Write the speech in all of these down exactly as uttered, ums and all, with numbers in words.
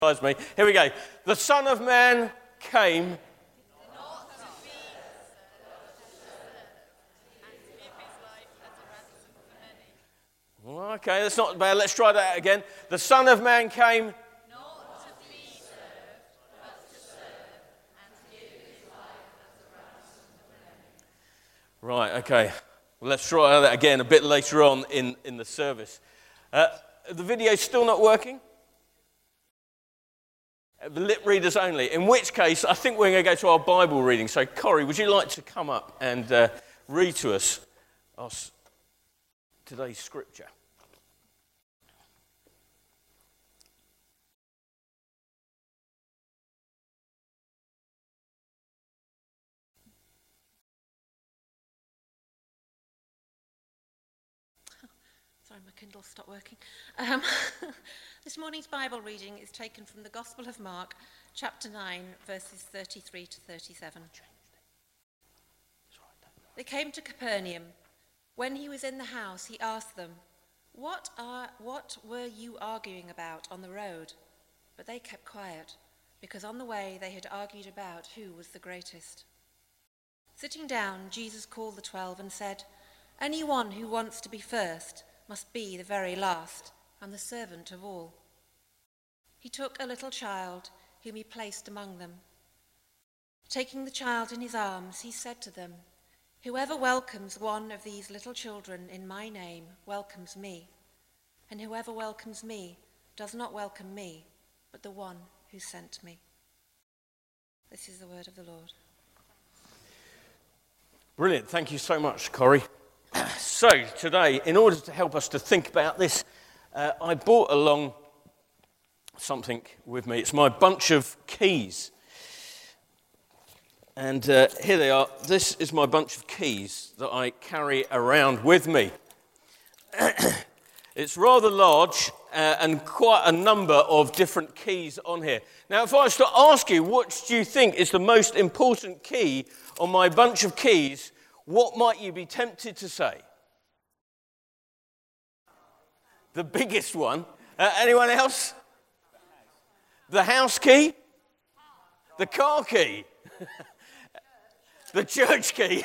Me. Here we go. The Son of Man came. Not to be served, but to serve, and to give his life as a ransom for many. Okay, that's not bad. Let's try that again. The Son of Man came. Not to be served, but to serve, and to give his life as a ransom for many. Right, okay. Well, let's try that again a bit later on in, in the service. Uh, the video's still not working? The lip readers only, in which case I think we're going to go to our Bible reading. So, Corrie, would you like to come up and uh, read to us our s- today's scripture? Sorry, my Kindle stopped working. Um, this morning's Bible reading is taken from the Gospel of Mark, chapter nine, verses thirty-three to thirty-seven. They came to Capernaum. When he was in the house, he asked them, what, are, what were you arguing about on the road? But they kept quiet, because on the way they had argued about who was the greatest. Sitting down, Jesus called the twelve and said, anyone who wants to be first must be the very last and the servant of all. He took a little child whom he placed among them. Taking the child in his arms, he said to them, whoever welcomes one of these little children in my name welcomes me, and whoever welcomes me does not welcome me, but the one who sent me. This is the word of the Lord. Brilliant. Thank you so much, Corrie. So, today, in order to help us to think about this, uh, I brought along something with me. It's my bunch of keys. And uh, here they are. This is my bunch of keys that I carry around with me. It's rather large uh, and quite a number of different keys on here. Now, if I was to ask you, what do you think is the most important key on my bunch of keys, what might you be tempted to say? The biggest one. Uh, anyone else? The house key? The car key? The church key?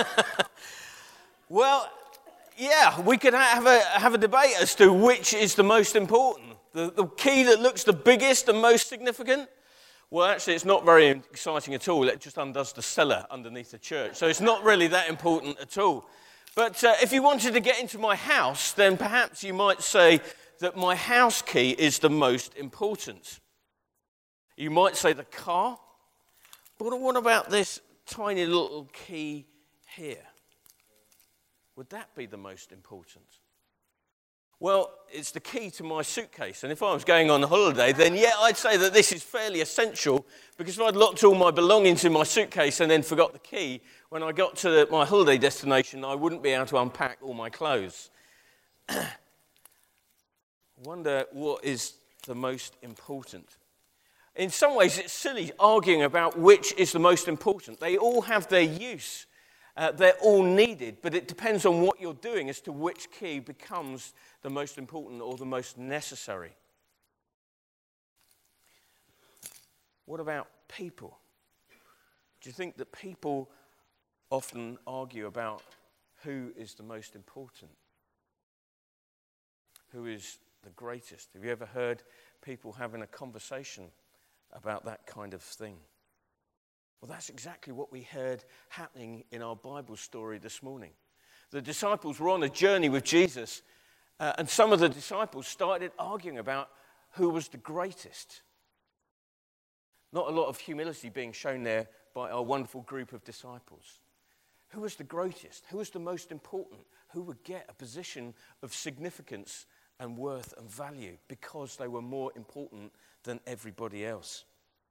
Well, yeah, we could have a have a debate as to which is the most important. The, the key that looks the biggest and most significant? Well, actually, it's not very exciting at all. It just undoes the cellar underneath the church. So it's not really that important at all. But uh, if you wanted to get into my house, then perhaps you might say that my house key is the most important. You might say the car. But what about this tiny little key here? Would that be the most important? Well, it's the key to my suitcase, and if I was going on holiday, then yeah, I'd say that this is fairly essential, because if I'd locked all my belongings in my suitcase and then forgot the key, when I got to the, my holiday destination, I wouldn't be able to unpack all my clothes. I wonder what is the most important. In some ways, it's silly arguing about which is the most important. They all have their use. Uh, they're all needed, but it depends on what you're doing as to which key becomes the most important or the most necessary. What about people? Do you think that people often argue about who is the most important? Who is the greatest? Have you ever heard people having a conversation about that kind of thing? Well, that's exactly what we heard happening in our Bible story this morning. The disciples were on a journey with Jesus, uh, and some of the disciples started arguing about who was the greatest. Not a lot of humility being shown there by our wonderful group of disciples. Who was the greatest? Who was the most important? Who would get a position of significance and worth and value because they were more important than everybody else?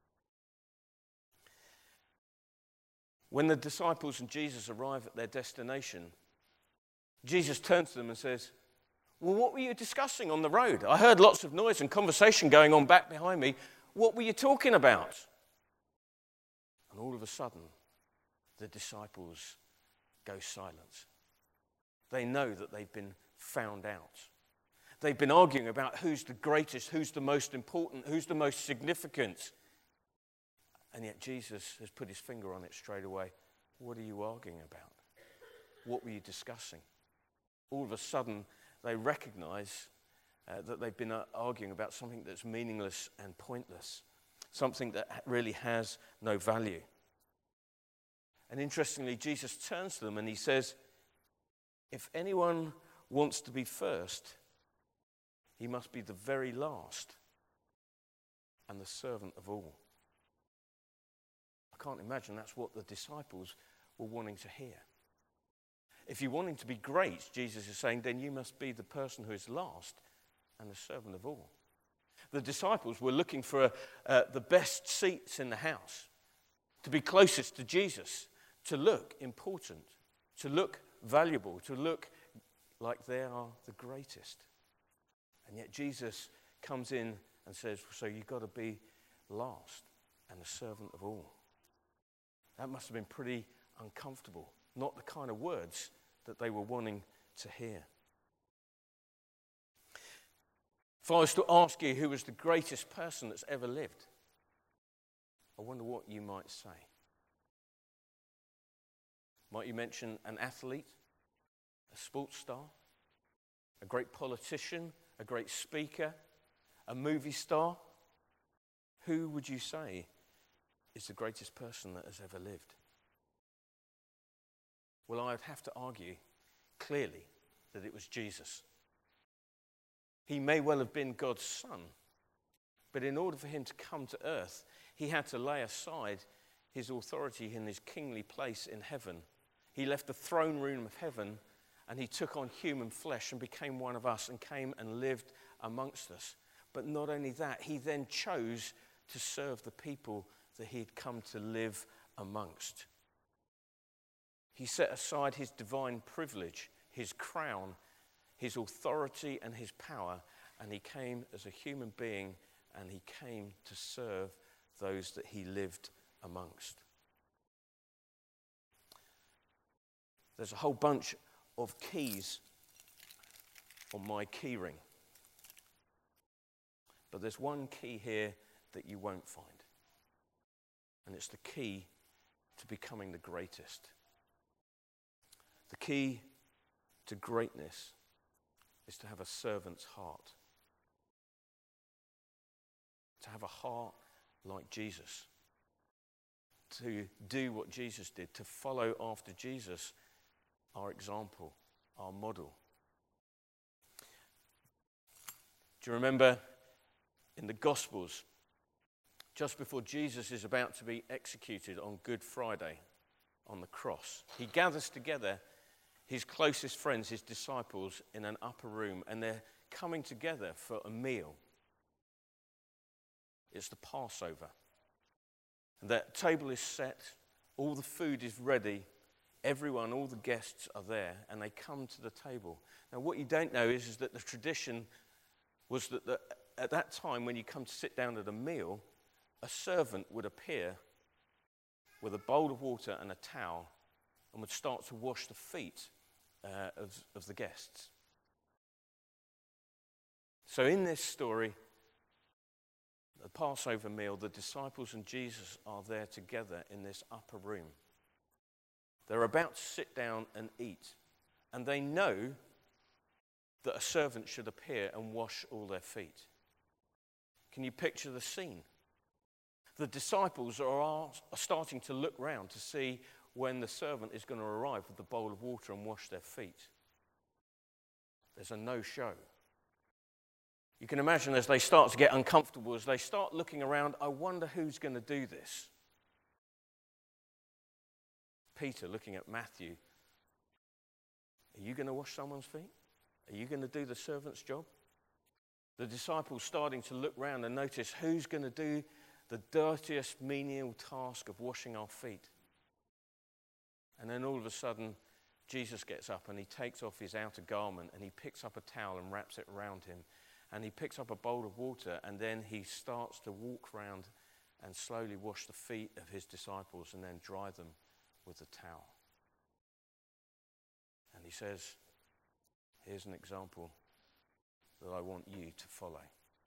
When the disciples and Jesus arrive at their destination, Jesus turns to them and says, well, what were you discussing on the road? I heard lots of noise and conversation going on back behind me. What were you talking about? And all of a sudden, the disciples go silent. They know that they've been found out. They've been arguing about who's the greatest, who's the most important, who's the most significant. And yet Jesus has put his finger on it straight away. What are you arguing about? What were you discussing? All of a sudden, they recognize uh, that they've been uh, arguing about something that's meaningless and pointless, something that really has no value. And interestingly, Jesus turns to them and he says, if anyone wants to be first, he must be the very last and the servant of all. I can't imagine that's what the disciples were wanting to hear. If you're wanting to be great, Jesus is saying, then you must be the person who is last and the servant of all. The disciples were looking for uh, the best seats in the house, to be closest to Jesus, to look important, to look valuable, to look like they are the greatest. And yet Jesus comes in and says, so you've got to be last and the servant of all. That must have been pretty uncomfortable, not the kind of words that they were wanting to hear. If I was to ask you who was the greatest person that's ever lived, I wonder what you might say. Might you mention an athlete, a sports star, a great politician, a great speaker, a movie star? Who would you say is the greatest person that has ever lived? Well, I'd have to argue clearly that it was Jesus. He may well have been God's son, but in order for him to come to earth, he had to lay aside his authority in his kingly place in heaven. He left the throne room of heaven and he took on human flesh and became one of us and came and lived amongst us. But not only that, he then chose to serve the people that he had come to live amongst. He set aside his divine privilege, his crown, his authority and his power, and he came as a human being and he came to serve those that he lived amongst. There's a whole bunch of keys on my key ring. But there's one key here that you won't find. And it's the key to becoming the greatest. The key to greatness is to have a servant's heart. To have a heart like Jesus. To do what Jesus did. To follow after Jesus, our example, our model. Do you remember in the Gospels, just before Jesus is about to be executed on Good Friday on the cross, he gathers together his closest friends, his disciples, in an upper room, and they're coming together for a meal. It's the Passover. The table is set, all the food is ready, everyone, all the guests are there, and they come to the table. Now, what you don't know is, is that the tradition was that the, at that time, when you come to sit down at a meal, a servant would appear with a bowl of water and a towel and would start to wash the feet uh, of, of the guests. So in this story, the Passover meal, the disciples and Jesus are there together in this upper room. They're about to sit down and eat, and they know that a servant should appear and wash all their feet. Can you picture the scene? The disciples are, are starting to look round to see when the servant is going to arrive with the bowl of water and wash their feet. There's a no-show. You can imagine as they start to get uncomfortable, as they start looking around, I wonder who's going to do this. Peter looking at Matthew, are you going to wash someone's feet? Are you going to do the servant's job? The disciples starting to look round and notice who's going to do the dirtiest menial task of washing our feet. And then all of a sudden, Jesus gets up and he takes off his outer garment and he picks up a towel and wraps it around him. And he picks up a bowl of water and then he starts to walk round and slowly wash the feet of his disciples and then dry them with the towel. And he says, here's an example that I want you to follow.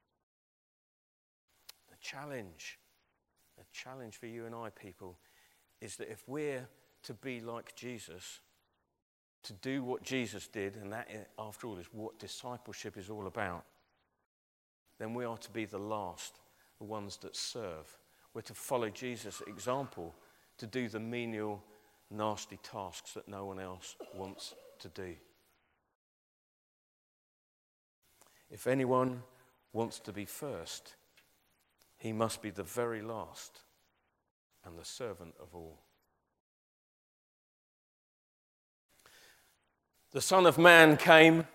The challenge, the challenge for you and I, people, is that if we're to be like Jesus, to do what Jesus did, and that, after all, is what discipleship is all about, then we are to be the last, the ones that serve. We're to follow Jesus' example, to do the menial, nasty tasks that no one else wants to do. If anyone wants to be first, he must be the very last and the servant of all. The Son of Man came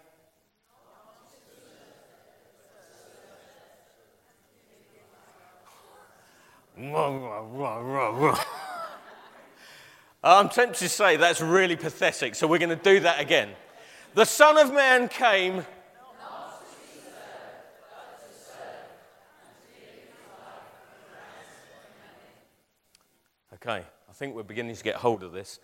I'm tempted to say that's really pathetic, so we're going to do that again. The Son of Man came Okay, I think we're beginning to get hold of this.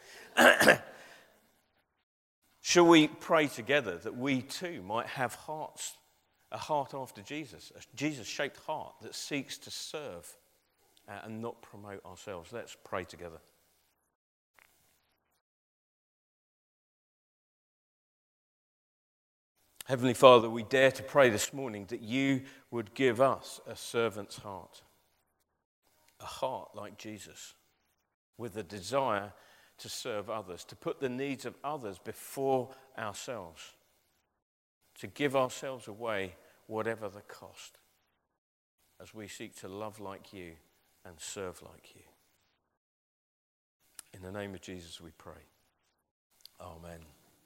Shall we pray together that we too might have hearts, a heart after Jesus, a Jesus-shaped heart that seeks to serve uh, and not promote ourselves? Let's pray together. Heavenly Father, we dare to pray this morning that you would give us a servant's heart, a heart like Jesus, with a desire to serve others, to put the needs of others before ourselves, to give ourselves away whatever the cost, as we seek to love like you and serve like you. In the name of Jesus we pray. Amen.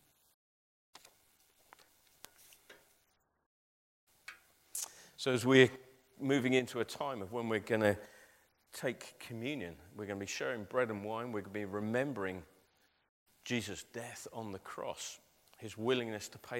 So as we're moving into a time of when we're going to take communion, we're going to be sharing bread and wine, we're going to be remembering Jesus' death on the cross, his willingness to pay